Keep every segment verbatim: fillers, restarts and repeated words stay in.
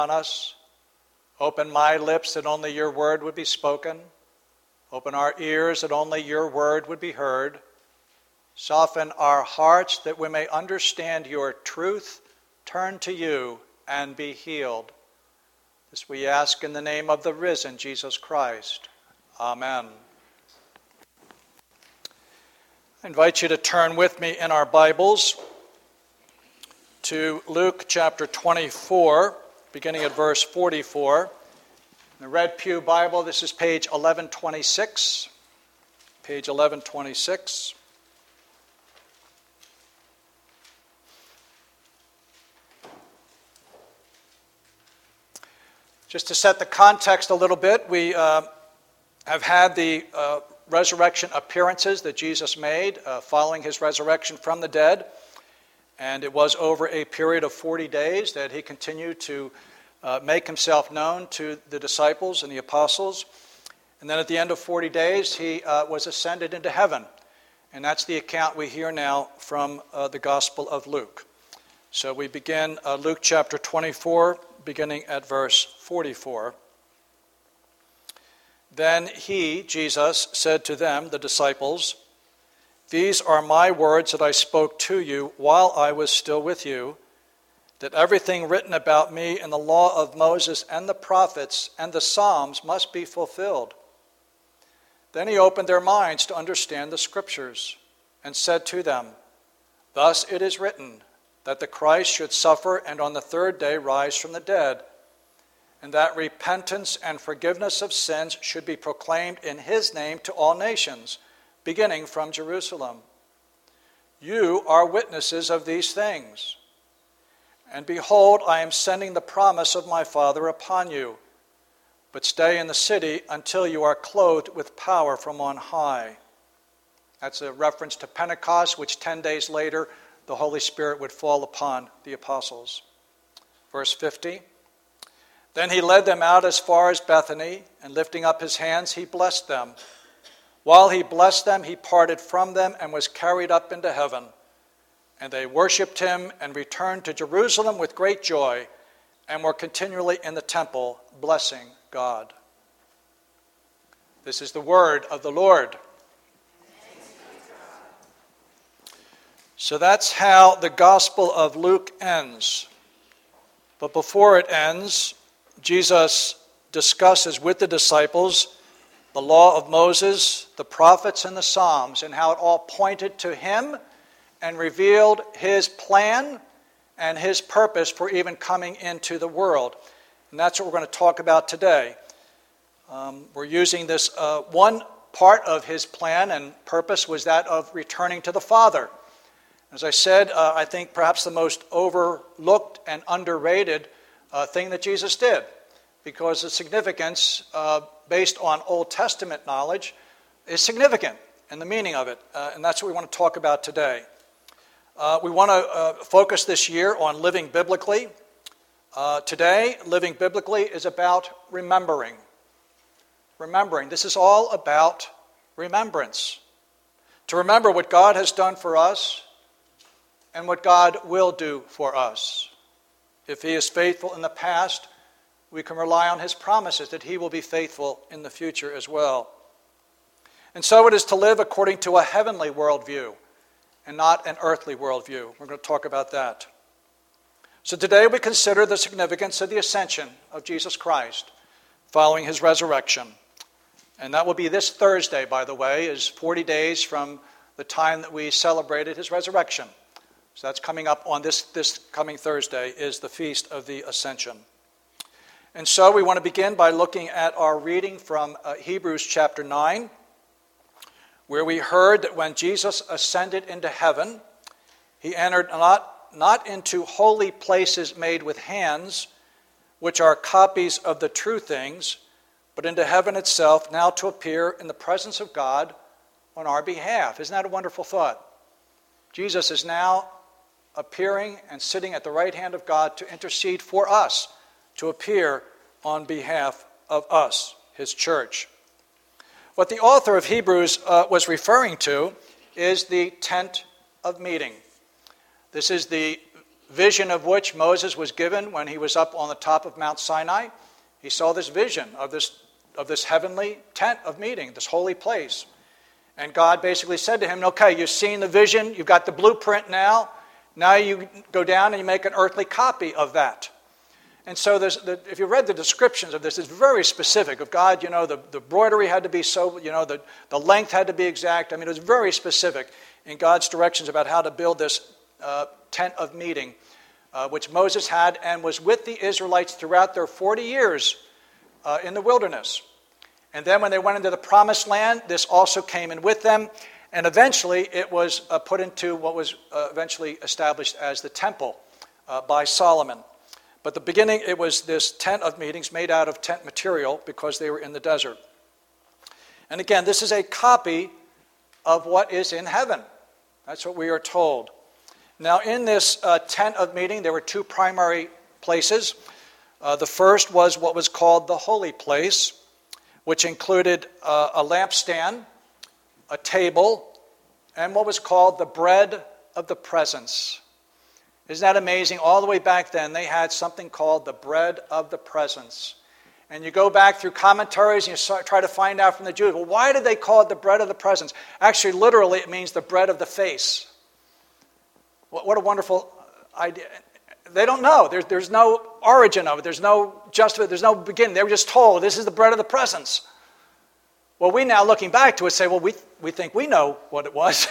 on us. Open my lips that only your word would be spoken. Open our ears that only your word would be heard. Soften our hearts that we may understand your truth, turn to you, and be healed. This we ask in the name of the risen Jesus Christ. Amen. I invite you to turn with me in our Bibles to Luke chapter twenty-four, beginning at verse forty-four. In the Red Pew Bible, this is page eleven twenty-six. Page eleven twenty-six. Just to set the context a little bit, we uh, have had the uh, resurrection appearances that Jesus made uh, following his resurrection from the dead. And it was over a period of forty days that he continued to uh, make himself known to the disciples and the apostles. And then at the end of forty days, he uh, was ascended into heaven. And that's the account we hear now from uh, the Gospel of Luke. So we begin uh, Luke chapter twenty-four, beginning at verse forty-four. Then he, Jesus, said to them, the disciples, "These are my words that I spoke to you while I was still with you, that everything written about me in the law of Moses and the prophets and the Psalms must be fulfilled." Then he opened their minds to understand the Scriptures and said to them, "Thus it is written, that the Christ should suffer and on the third day rise from the dead, and that repentance and forgiveness of sins should be proclaimed in his name to all nations, beginning from Jerusalem. You are witnesses of these things. And behold, I am sending the promise of my Father upon you. But stay in the city until you are clothed with power from on high." That's a reference to Pentecost, which ten days later the Holy Spirit would fall upon the apostles. Verse fifty. Then he led them out as far as Bethany, and lifting up his hands, he blessed them. While he blessed them, he parted from them and was carried up into heaven. And they worshipped him and returned to Jerusalem with great joy, and were continually in the temple, blessing God. This is the word of the Lord. So that's how the Gospel of Luke ends. But before it ends, Jesus discusses with the disciples the law of Moses, the prophets, and the Psalms, and how it all pointed to him and revealed his plan and his purpose for even coming into the world. And that's what we're going to talk about today. Um, we're using this, uh, one part of his plan and purpose was that of returning to the Father. As I said, uh, I think perhaps the most overlooked and underrated uh, thing that Jesus did, because the significance, uh, based on Old Testament knowledge, is significant in the meaning of it, uh, and that's what we want to talk about today. Uh, we want to uh, focus this year on living biblically. Uh, today, living biblically is about remembering. Remembering. This is all about remembrance. To remember what God has done for us and what God will do for us. If he is faithful in the past, we can rely on his promises that he will be faithful in the future as well. And so it is to live according to a heavenly worldview and not an earthly worldview. We're going to talk about that. So today we consider the significance of the ascension of Jesus Christ following his resurrection. And that will be this Thursday, by the way, is forty days from the time that we celebrated his resurrection. So that's coming up on this, this coming Thursday is the Feast of the Ascension. And so we want to begin by looking at our reading from uh, Hebrews chapter nine, where we heard that when Jesus ascended into heaven, he entered not, not into holy places made with hands, which are copies of the true things, but into heaven itself, now to appear in the presence of God on our behalf. Isn't that a wonderful thought? Jesus is now appearing and sitting at the right hand of God to intercede for us, to appear on behalf of us, his church. What the author of Hebrews uh, was referring to is the tent of meeting. This is the vision of which Moses was given when he was up on the top of Mount Sinai. He saw this vision of this, of this heavenly tent of meeting, this holy place. And God basically said to him, okay, you've seen the vision, you've got the blueprint now. Now you go down and you make an earthly copy of that. And so there's the, if you read the descriptions of this, it's very specific. Of God, you know, the, the broidery had to be so, you know, the, the length had to be exact. I mean, it was very specific in God's directions about how to build this uh, tent of meeting, uh, which Moses had and was with the Israelites throughout their forty years uh, in the wilderness. And then when they went into the promised land, this also came in with them. And eventually it was uh, put into what was uh, eventually established as the temple uh, by Solomon. But the beginning, it was this tent of meetings made out of tent material because they were in the desert. And again, this is a copy of what is in heaven. That's what we are told. Now, in this uh, tent of meeting, there were two primary places. Uh, the first was what was called the holy place, which included uh, a lampstand, a table, and what was called the bread of the presence. Isn't that amazing? All the way back then, they had something called the bread of the presence. And you go back through commentaries and you try to find out from the Jews, well, why did they call it the bread of the presence? Actually, literally, it means the bread of the face. What a wonderful idea. They don't know. There's, there's no origin of it. There's no just, there's no beginning. They were just told, this is the bread of the presence. Well, we now, looking back to it, say, well, we, we think we know what it was.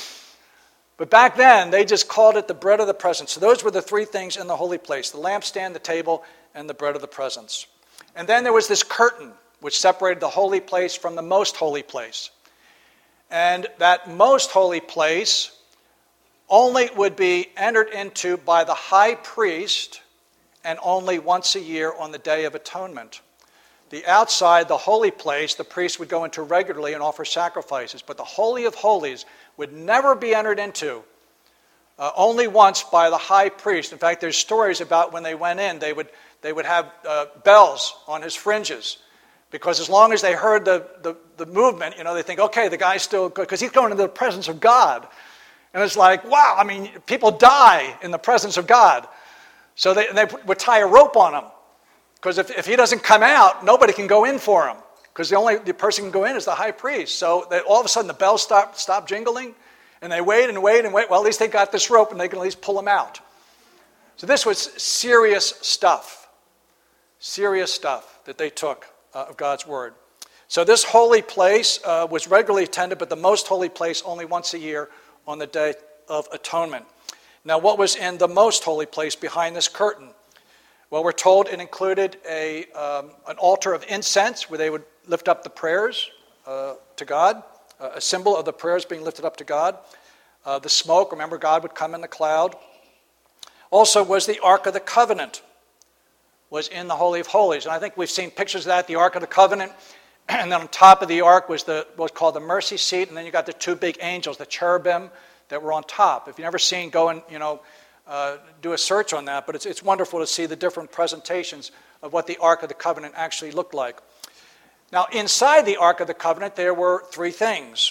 But back then, they just called it the bread of the presence. So those were the three things in the holy place: the lampstand, the table, and the bread of the presence. And then there was this curtain, which separated the holy place from the most holy place. And that most holy place only would be entered into by the high priest, and only once a year on the Day of Atonement. The outside, the holy place, the priest would go into regularly and offer sacrifices. But the Holy of Holies would never be entered into, uh, only once by the high priest. In fact, there's stories about when they went in, they would, they would have uh, bells on his fringes. Because as long as they heard the, the, the movement, you know, they think, okay, the guy's still good, because he's going into the presence of God. And it's like, wow, I mean, people die in the presence of God. So they, they would tie a rope on him. Because if, if he doesn't come out, nobody can go in for him. Because the only the person who can go in is the high priest. So they, all of a sudden the bells stop, stop jingling, and they wait and wait and wait. Well, at least they got this rope, and they can at least pull him out. So this was serious stuff. Serious stuff that they took uh, of God's word. So this holy place uh, was regularly attended, but the most holy place only once a year on the Day of Atonement. Now, what was in the most holy place behind this curtain? Well, we're told it included a, um, an altar of incense where they would lift up the prayers uh, to God, uh, a symbol of the prayers being lifted up to God. Uh, the smoke, remember, God would come in the cloud. Also was the Ark of the Covenant, was in the Holy of Holies. And I think we've seen pictures of that, the Ark of the Covenant. And then on top of the Ark was the what's called the mercy seat. And then you got the two big angels, the cherubim, that were on top. If you've never seen, go and, you know, Uh, do a search on that, but it's, it's wonderful to see the different presentations of what the Ark of the Covenant actually looked like. Now, inside the Ark of the Covenant, there were three things.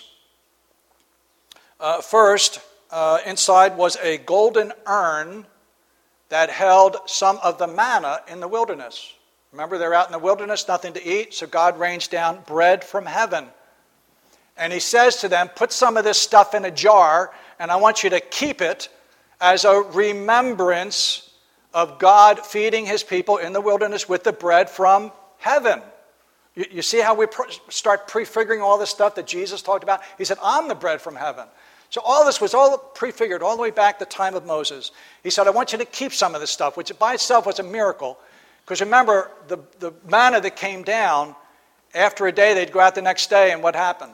Uh, first, uh, inside was a golden urn that held some of the manna in the wilderness. Remember, they're out in the wilderness, nothing to eat, so God rains down bread from heaven. And he says to them, put some of this stuff in a jar, and I want you to keep it as a remembrance of God feeding his people in the wilderness with the bread from heaven. You, you see how we pr- start prefiguring all this stuff that Jesus talked about? He said, I'm the bread from heaven. So all this was all prefigured all the way back to the time of Moses. He said, I want you to keep some of this stuff, which by itself was a miracle. Because remember, the, the manna that came down, after a day, they'd go out the next day, and what happened?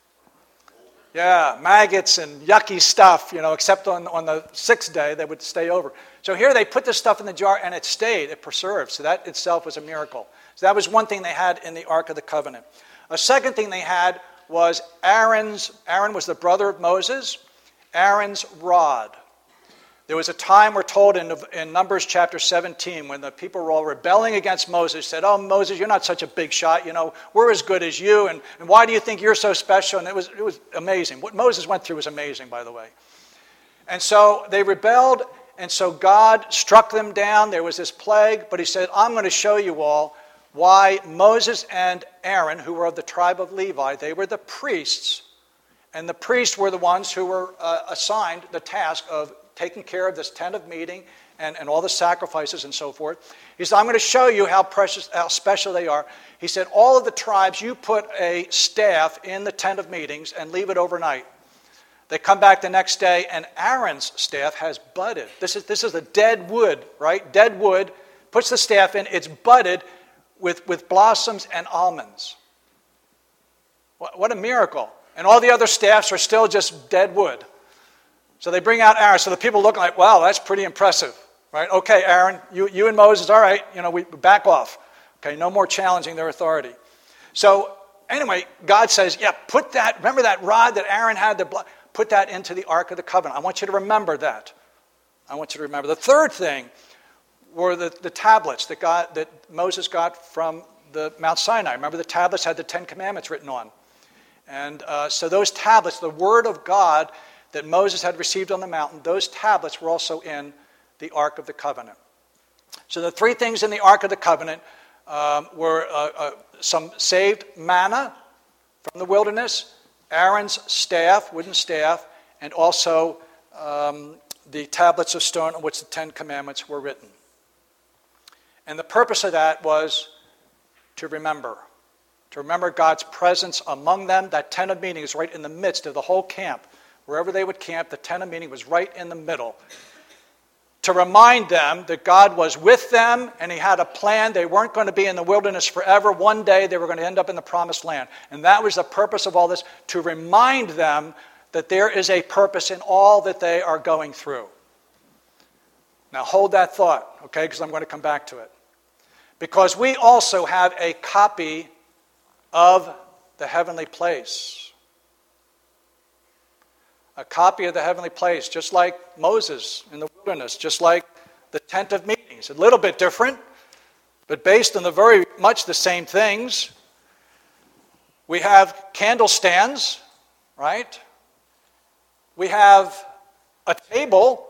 Yeah, maggots and yucky stuff, you know, except on, on the sixth day, they would stay over. So here they put this stuff in the jar, and it stayed, it preserved. So that itself was a miracle. So that was one thing they had in the Ark of the Covenant. A second thing they had was Aaron's, Aaron was the brother of Moses, Aaron's rod. There was a time, we're told in, in Numbers chapter seventeen, when the people were all rebelling against Moses, said, oh, Moses, you're not such a big shot, you know, we're as good as you, and, and why do you think you're so special? And it was, it was amazing. What Moses went through was amazing, by the way. And so they rebelled, And so God struck them down. There was this plague. But he said, I'm going to show you all why Moses and Aaron, who were of the tribe of Levi, they were the priests. And the priests were the ones who were uh, assigned the task of taking care of this tent of meeting and, and all the sacrifices and so forth. He said, I'm going to show you how precious, how special they are. He said, all of the tribes, you put a staff in the tent of meetings and leave it overnight. They come back the next day, and Aaron's staff has budded. This is, this is a dead wood, right? Dead wood, puts the staff in, it's budded with, with blossoms and almonds. What, what a miracle. And all the other staffs are still just dead wood. So they bring out Aaron. So the people look like, wow, that's pretty impressive. Right? Okay, Aaron, you, you and Moses, all right, you know, we back off. Okay, no more challenging their authority. So anyway, God says, yeah, put that, remember that rod that Aaron had, the blood, put that into the Ark of the Covenant. I want you to remember that. I want you to remember. The third thing were the, the tablets that, God, that Moses got from the Mount Sinai. Remember the tablets had the Ten Commandments written on. And uh, so those tablets, the Word of God that Moses had received on the mountain, those tablets were also in the Ark of the Covenant. So the three things in the Ark of the Covenant um, were uh, uh, some saved manna from the wilderness, Aaron's staff, wooden staff, and also um, the tablets of stone on which the Ten Commandments were written. And the purpose of that was to remember. To remember God's presence among them. That tent of meeting is right in the midst of the whole camp. Wherever they would camp, the tent of meeting was right in the middle. To remind them that God was with them and he had a plan. They weren't going to be in the wilderness forever. One day they were going to end up in the promised land. And that was the purpose of all this, to remind them that there is a purpose in all that they are going through. Now hold that thought, okay, because I'm going to come back to it. Because we also have a copy of the heavenly place. A copy of the heavenly place, just like Moses in the wilderness, just like the tent of meetings. A little bit different, but based on the very much the same things. We have candle stands, right? We have a table,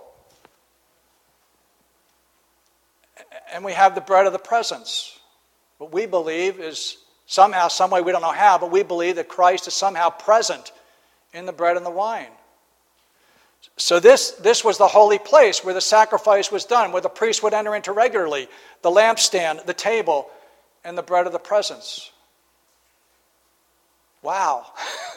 and we have the bread of the presence. What we believe is somehow, some way, we don't know how, but we believe that Christ is somehow present in the bread and the wine. So this, this was the holy place where the sacrifice was done, where the priest would enter into regularly, the lampstand, the table, and the bread of the presence. Wow.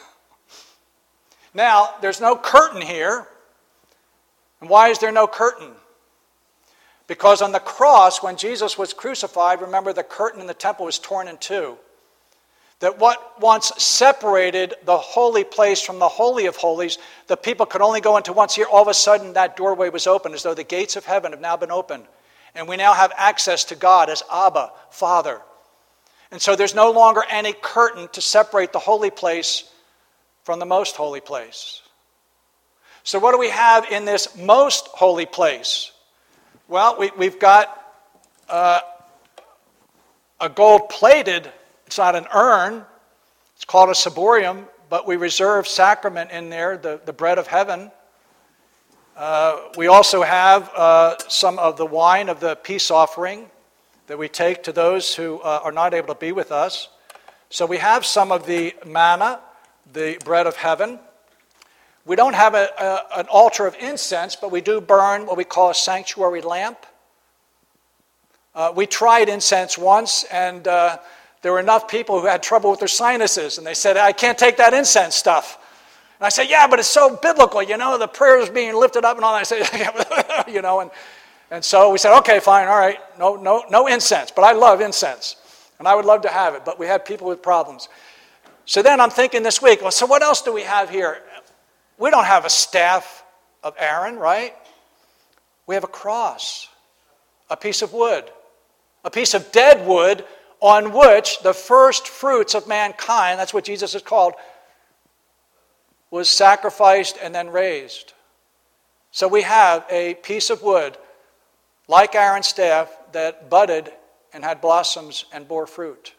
Now, there's no curtain here. And why is there no curtain? Because on the cross, when Jesus was crucified, remember the curtain in the temple was torn in two. That what once separated the holy place from the Holy of Holies, the people could only go into once a year, all of a sudden that doorway was open, as though the gates of heaven have now been opened. And we now have access to God as Abba, Father. And so there's no longer any curtain to separate the holy place from the most holy place. So what do we have in this most holy place? Well, we, we've got uh, a gold-plated, it's not an urn, it's called a ciborium, but we reserve sacrament in there, the, the bread of heaven. Uh, we also have uh, some of the wine of the peace offering that we take to those who uh, are not able to be with us. So we have some of the manna, the bread of heaven. We don't have a, a, an altar of incense, but we do burn what we call a sanctuary lamp. Uh, we tried incense once, and uh, there were enough people who had trouble with their sinuses, and they said, I can't take that incense stuff. And I said, yeah, but it's so biblical, you know, the prayers being lifted up and all that. I said, you know, and, and so we said, okay, fine, all right, no, no, no incense, but I love incense, and I would love to have it, but we had people with problems. So then I'm thinking this week, well, so what else do we have here? We don't have a staff of Aaron, right? We have a cross, a piece of wood, a piece of dead wood on which the first fruits of mankind, that's what Jesus is called, was sacrificed and then raised. So we have a piece of wood, like Aaron's staff, that budded and had blossoms and bore fruit.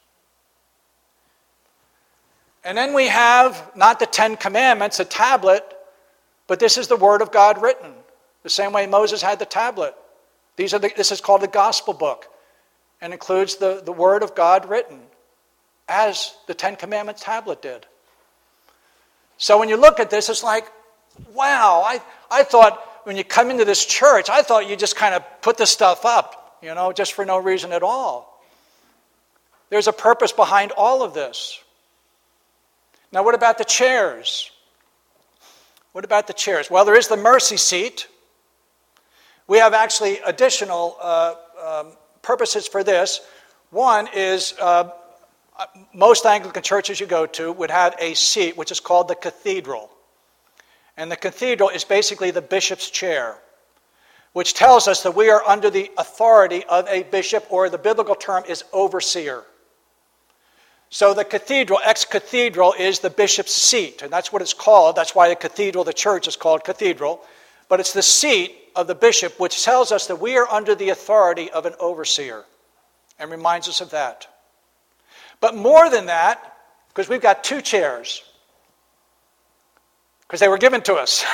And then we have not the Ten Commandments, a tablet, but this is the Word of God written. The same way Moses had the tablet. These are the, this is called the gospel book and includes the, the word of God written as the Ten Commandments tablet did. So when you look at this, it's like, wow, I, I thought when you come into this church, I thought you just kind of put this stuff up, you know, just for no reason at all. There's a purpose behind all of this. Now, what about the chairs? What about the chairs? Well, there is the mercy seat. We have actually additional uh, um, purposes for this. One is uh, most Anglican churches you go to would have a seat which is called the cathedral. And the cathedral is basically the bishop's chair, which tells us that we are under the authority of a bishop, or the biblical term is overseer. So the cathedral, ex-cathedral, is the bishop's seat, and that's what it's called. That's why the cathedral, the church, is called cathedral. But it's the seat of the bishop, which tells us that we are under the authority of an overseer, and reminds us of that. But more than that, because we've got two chairs, because they were given to us.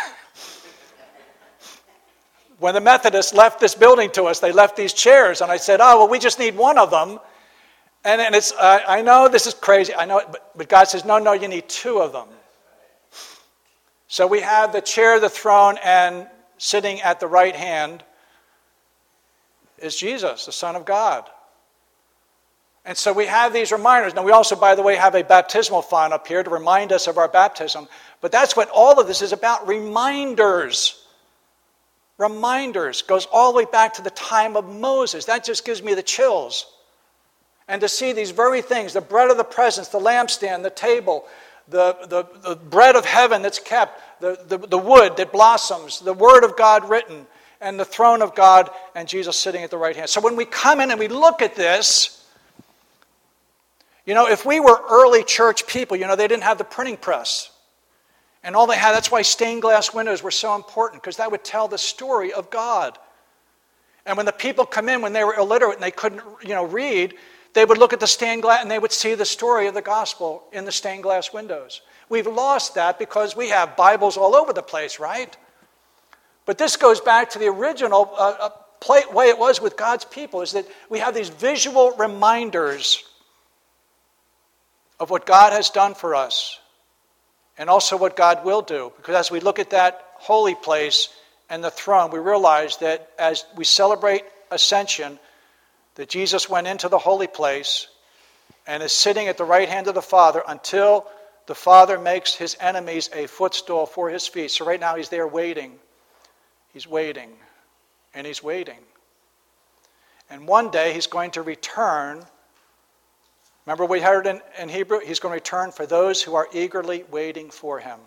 When the Methodists left this building to us, they left these chairs, and I said, oh, well, we just need one of them. And, and it's, uh, I know this is crazy, I know, but, but God says, no, no, you need two of them. So we have the chair, the throne, and sitting at the right hand is Jesus, the Son of God. And so we have these reminders. Now we also, by the way, have a baptismal font up here to remind us of our baptism. But that's what all of this is about, reminders. Reminders. Goes all the way back to the time of Moses. That just gives me the chills. And to see these very things, the bread of the presence, the lampstand, the table, the, the, the bread of heaven that's kept, the, the, the wood that blossoms, the word of God written, and the throne of God, and Jesus sitting at the right hand. So when we come in and we look at this, you know, if we were early church people, you know, they didn't have the printing press. And all they had, that's why stained glass windows were so important, because that would tell the story of God. And when the people come in, when they were illiterate and they couldn't, you know, read, they would look at the stained glass and they would see the story of the gospel in the stained glass windows. We've lost that because we have Bibles all over the place, right? But this goes back to the original uh, uh, play, way it was with God's people, is that we have these visual reminders of what God has done for us and also what God will do. Because as we look at that holy place and the throne, we realize that as we celebrate ascension, that Jesus went into the holy place and is sitting at the right hand of the Father until the Father makes his enemies a footstool for his feet. So right now he's there waiting. He's waiting. And he's waiting. And one day he's going to return. Remember we heard in, in Hebrew? He's going to return for those who are eagerly waiting for him.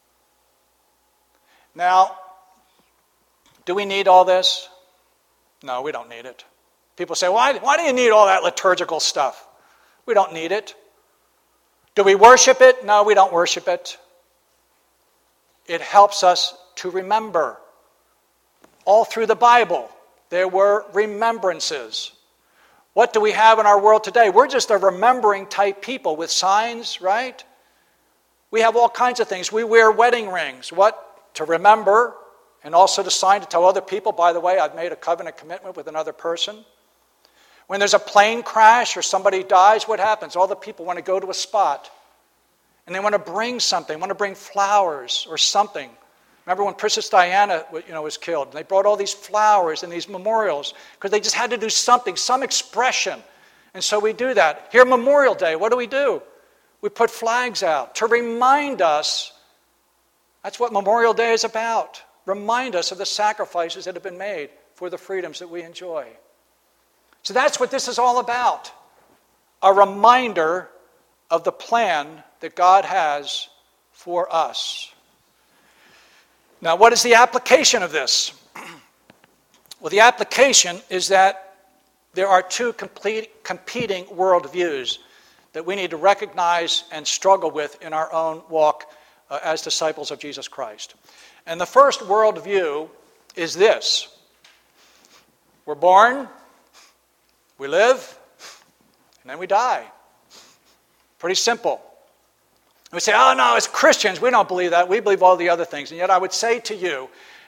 Now, do we need all this? No, we don't need it. People say, why, why do you need all that liturgical stuff? We don't need it. Do we worship it? No, we don't worship it. It helps us to remember. All through the Bible, there were remembrances. What do we have in our world today? We're just a remembering type people with signs, right? We have all kinds of things. We wear wedding rings. What? To remember, and also to sign to tell other people, by the way, I've made a covenant commitment with another person. When there's a plane crash or somebody dies, what happens? All the people want to go to a spot. And they want to bring something, want to bring flowers or something. Remember when Princess Diana, you know, was killed? They brought all these flowers and these memorials because they just had to do something, some expression. And so we do that. Here, Memorial Day, what do we do? We put flags out to remind us. That's what Memorial Day is about. Remind us of the sacrifices that have been made for the freedoms that we enjoy. So that's what this is all about. A reminder of the plan that God has for us. Now, what is the application of this? Well, the application is that there are two complete, competing worldviews that we need to recognize and struggle with in our own walk uh, as disciples of Jesus Christ. And the first worldview is this. We're born, we live, and then we die. Pretty simple. We say, oh no, as Christians, we don't believe that. We believe all the other things. And yet I would say to you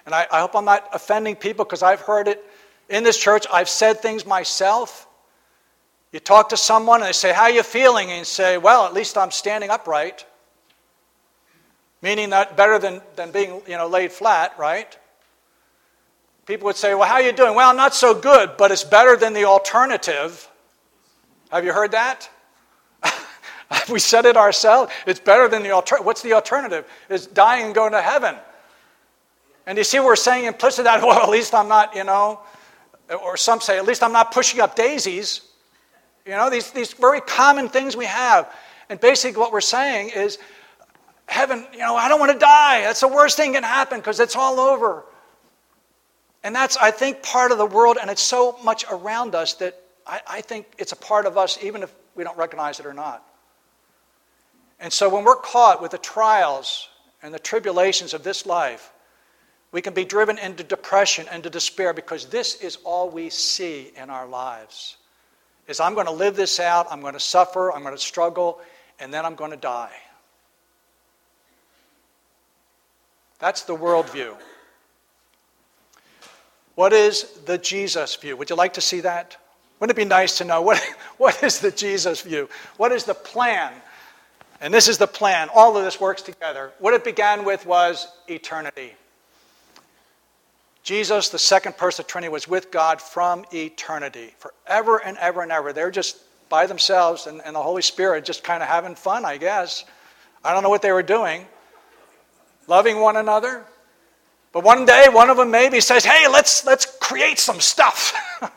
And I, I hope I'm not offending people because I've heard it in this church. I've said things myself. You talk to someone and they say, how are you feeling? And you say, well, at least I'm standing upright. Meaning that better than, than being, you know, laid flat, right? People would say, well, how are you doing? Well, not so good, but it's better than the alternative. Have you heard that? We said it ourselves. It's better than the alternative. What's the alternative? It's dying and going to heaven. And you see, we're saying implicit that, well, at least I'm not, you know, or some say, at least I'm not pushing up daisies. You know, these, these very common things we have. And basically what we're saying is, heaven, you know, I don't want to die. That's the worst thing that can happen because it's all over. And that's, I think, part of the world, and it's so much around us that I, I think it's a part of us even if we don't recognize it or not. And so when we're caught with the trials and the tribulations of this life, we can be driven into depression and to despair because this is all we see in our lives. Is I'm going to live this out, I'm going to suffer, I'm going to struggle, and then I'm going to die. That's the worldview. What is the Jesus view? Would you like to see that? Wouldn't it be nice to know what, what is the Jesus view? What is the plan? And this is the plan. All of this works together. What it began with was eternity. Jesus, the second person of the Trinity, was with God from eternity. Forever and ever and ever. They're just by themselves and, and the Holy Spirit just kind of having fun, I guess. I don't know what they were doing. Loving one another. But one day, one of them maybe says, hey, let's, let's create some stuff.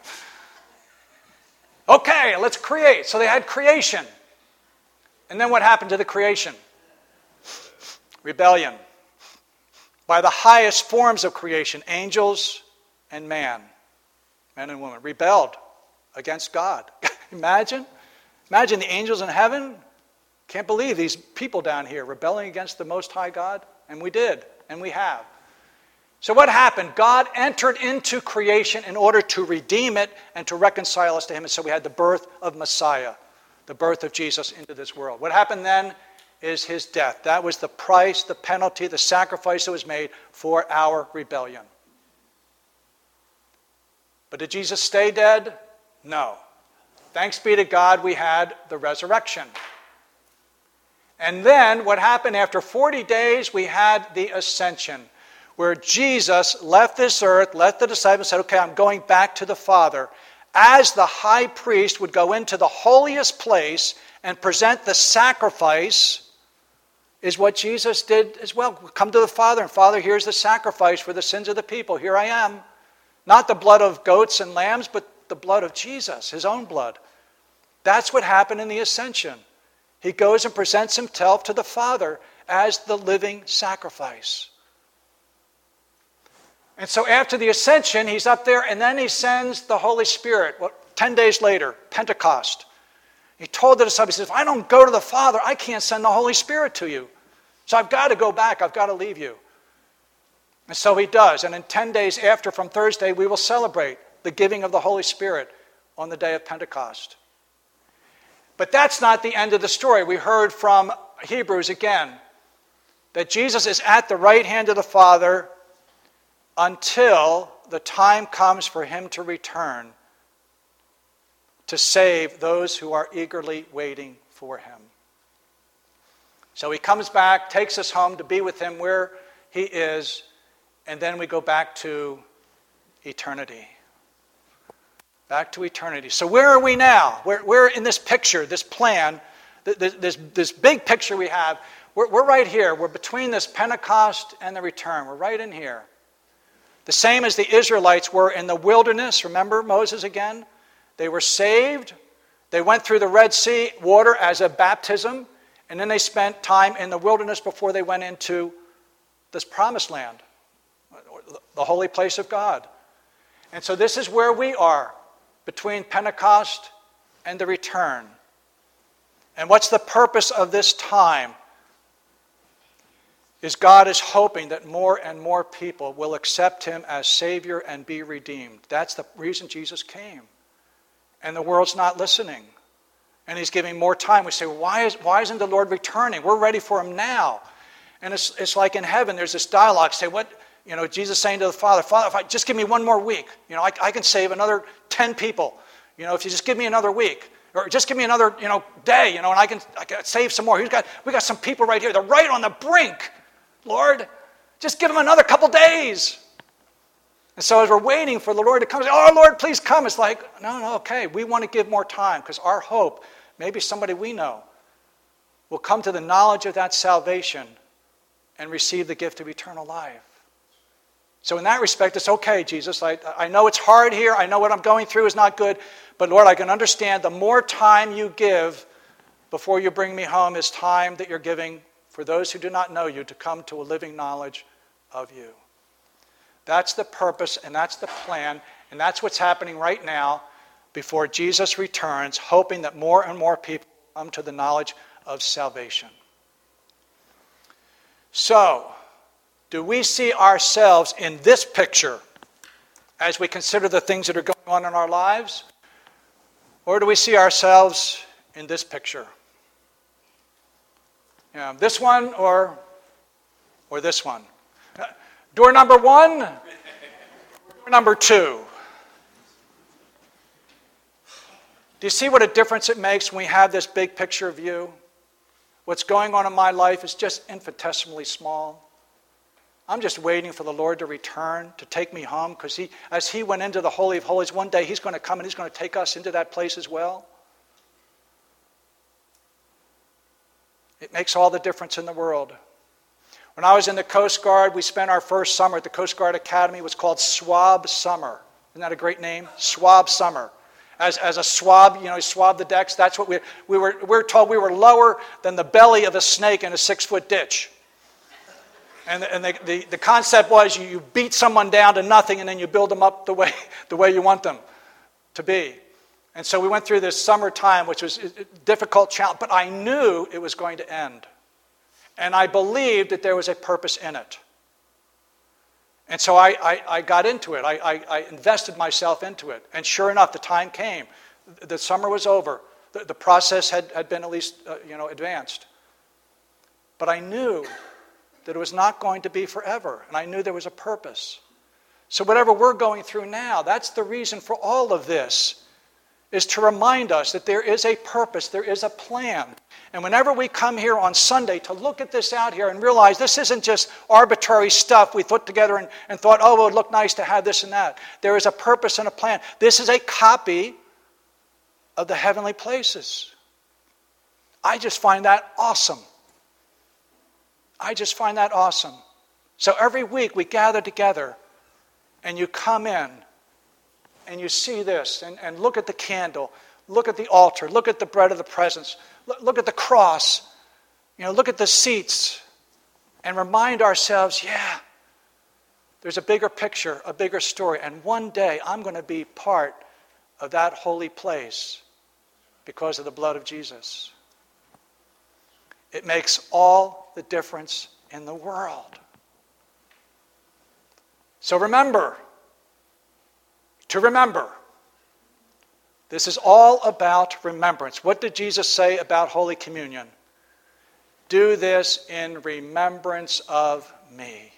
Okay, let's create. So they had creation. And then what happened to the creation? Rebellion. By the highest forms of creation, angels and man, men and women, rebelled against God. Imagine. Imagine the angels in heaven. Can't believe these people down here rebelling against the Most High God. And we did, and we have. So what happened? God entered into creation in order to redeem it and to reconcile us to Him. And so we had the birth of Messiah, the birth of Jesus into this world. What happened then is His death. That was the price, the penalty, the sacrifice that was made for our rebellion. But did Jesus stay dead? No. Thanks be to God, we had the resurrection. And then what happened after forty days, we had the ascension, where Jesus left this earth, left the disciples, and said, okay, I'm going back to the Father. As the high priest would go into the holiest place and present the sacrifice, is what Jesus did as well. Come to the Father, and Father, here's the sacrifice for the sins of the people. Here I am. Not the blood of goats and lambs, but the blood of Jesus, His own blood. That's what happened in the ascension. He goes and presents Himself to the Father as the living sacrifice. And so after the ascension, He's up there, and then He sends the Holy Spirit. Well, ten days later, Pentecost. He told the disciples, He says, if I don't go to the Father, I can't send the Holy Spirit to you. So I've got to go back. I've got to leave you. And so He does. And in ten days after, from Thursday, we will celebrate the giving of the Holy Spirit on the day of Pentecost. But that's not the end of the story. We heard from Hebrews again that Jesus is at the right hand of the Father until the time comes for Him to return to save those who are eagerly waiting for Him. So He comes back, takes us home to be with Him where He is, and then we go back to eternity. Back to eternity. So where are we now? We're, we're in this picture, this plan, this, this, this big picture we have. We're, we're right here. We're between this Pentecost and the return. We're right in here. The same as the Israelites were in the wilderness. Remember Moses again? They were saved. They went through the Red Sea water as a baptism. And then they spent time in the wilderness before they went into this promised land, the holy place of God. And so this is where we are, between Pentecost and the return. And what's the purpose of this time? Is God is hoping that more and more people will accept Him as Savior and be redeemed. That's the reason Jesus came. And the world's not listening. And He's giving more time. We say, why, is, why isn't the Lord returning? We're ready for Him now. And it's, it's like in heaven, there's this dialogue. Say, what, You know, Jesus saying to the Father, Father, if I just give me one more week, you know, I, I can save another ten people. You know, if you just give me another week, or just give me another, you know, day, you know, and I can, I can save some more. He's got, we got some people right here. They're right on the brink, Lord. Just give them another couple days. And so as we're waiting for the Lord to come, oh, Lord, please come. It's like, no, no, okay. We want to give more time because our hope, maybe somebody we know, will come to the knowledge of that salvation and receive the gift of eternal life. So in that respect, it's okay, Jesus. I, I know it's hard here. I know what I'm going through is not good. But Lord, I can understand the more time you give before you bring me home is time that you're giving for those who do not know you to come to a living knowledge of you. That's the purpose and that's the plan. And that's what's happening right now before Jesus returns, hoping that more and more people come to the knowledge of salvation. So, do we see ourselves in this picture as we consider the things that are going on in our lives? Or do we see ourselves in this picture? You know, this one or, or this one? Uh, door number one, door number two. Do you see what a difference it makes when we have this big picture view? What's going on in my life is just infinitesimally small. I'm just waiting for the Lord to return, to take me home, because he, as he went into the Holy of Holies, one day he's going to come and he's going to take us into that place as well. It makes all the difference in the world. When I was in the Coast Guard, we spent our first summer at the Coast Guard Academy. It was called Swab Summer. Isn't that a great name? Swab Summer. As, as a swab, you know, you swab the decks. That's what we, we were, we were told we were lower than the belly of a snake in a six-foot ditch. And, the, and the, the, the concept was you, you beat someone down to nothing and then you build them up the way, the way you want them to be. And so we went through this summertime, which was a difficult challenge, but I knew it was going to end. And I believed that there was a purpose in it. And so I, I, I got into it. I, I, I invested myself into it. And sure enough, the time came. The summer was over. The, the process had, had been at least uh, you know, advanced. But I knew that it was not going to be forever. And I knew there was a purpose. So whatever we're going through now, that's the reason for all of this, is to remind us that there is a purpose, there is a plan. And whenever we come here on Sunday to look at this out here and realize this isn't just arbitrary stuff we put together and, and thought, oh, it would look nice to have this and that. There is a purpose and a plan. This is a copy of the heavenly places. I just find that awesome. I just find that awesome. So every week we gather together and you come in and you see this and, and look at the candle, look at the altar, look at the bread of the presence, look, look at the cross, you know, look at the seats and remind ourselves, yeah, there's a bigger picture, a bigger story, and one day I'm going to be part of that holy place because of the blood of Jesus. It makes all the difference in the world. So remember, to remember, this is all about remembrance. What did Jesus say about Holy Communion? Do this in remembrance of me.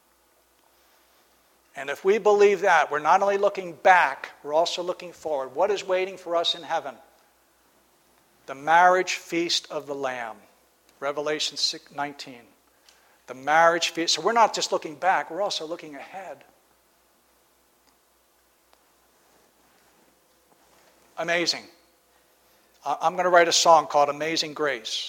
And if we believe that, we're not only looking back, we're also looking forward. What is waiting for us in heaven? The marriage feast of the Lamb. Revelation nineteen. The marriage feast. So we're not just looking back, we're also looking ahead. Amazing. I'm going to write a song called Amazing Grace.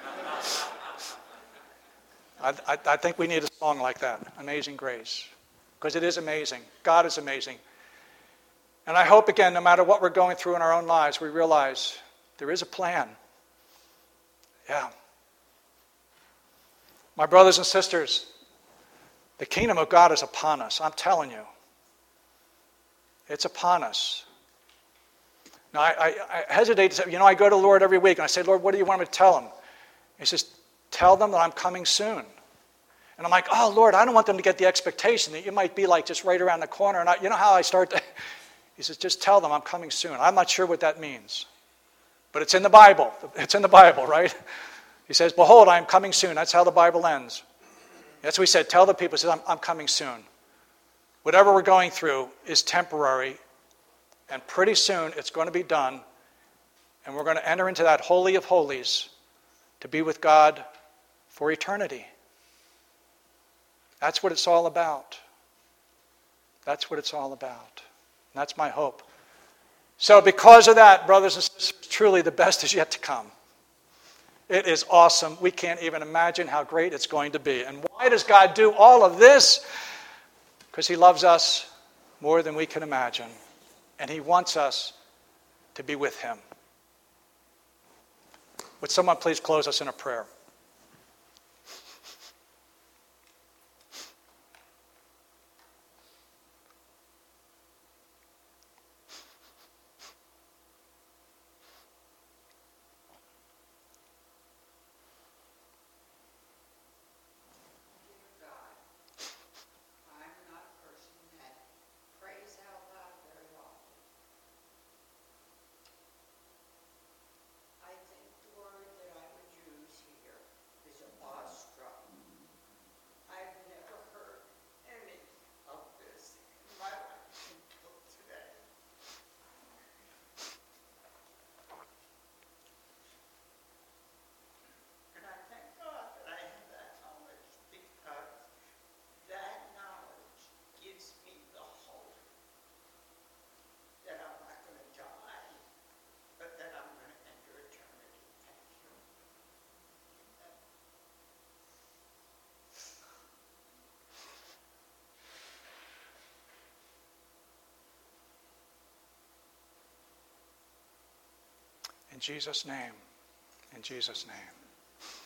I, I, I think we need a song like that, Amazing Grace. Because it is amazing. God is amazing. And I hope, again, no matter what we're going through in our own lives, we realize there is a plan. Yeah. My brothers and sisters, the kingdom of God is upon us. I'm telling you. It's upon us. Now, I, I, I hesitate to say, you know, I go to the Lord every week and I say, Lord, what do you want me to tell them? He says, tell them that I'm coming soon. And I'm like, oh, Lord, I don't want them to get the expectation that you might be like just right around the corner. And I, you know how I start to... He says, just tell them I'm coming soon. I'm not sure what that means. But it's in the Bible. It's in the Bible, right? He says, behold, I am coming soon. That's how the Bible ends. That's what he said. Tell the people, he says, I'm, I'm coming soon. whatever we're going through is temporary, and pretty soon it's going to be done, and we're going to enter into that Holy of Holies to be with God for eternity. That's what it's all about. That's what it's all about. And that's my hope. So because of that, brothers and sisters, truly the best is yet to come. It is awesome. We can't even imagine how great it's going to be. And why does God do all of this? Because he loves us more than we can imagine. And he wants us to be with him. Would someone please close us in a prayer? In Jesus' name. In Jesus' name.